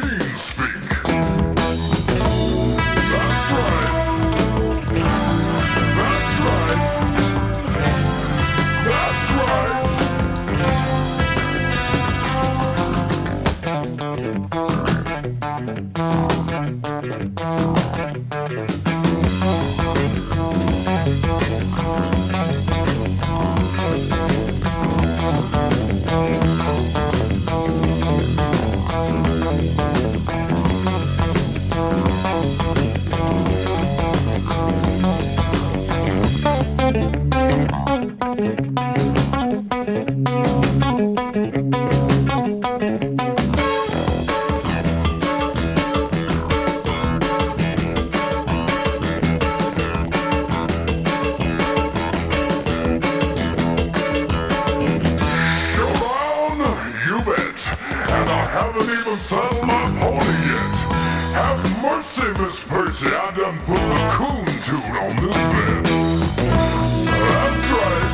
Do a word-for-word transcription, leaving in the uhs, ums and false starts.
machines speak. That's right. That's right. That's right. And I haven't even settled my pony yet. Have mercy, Miss Percy, I done put the coon tune on this bed. That's right.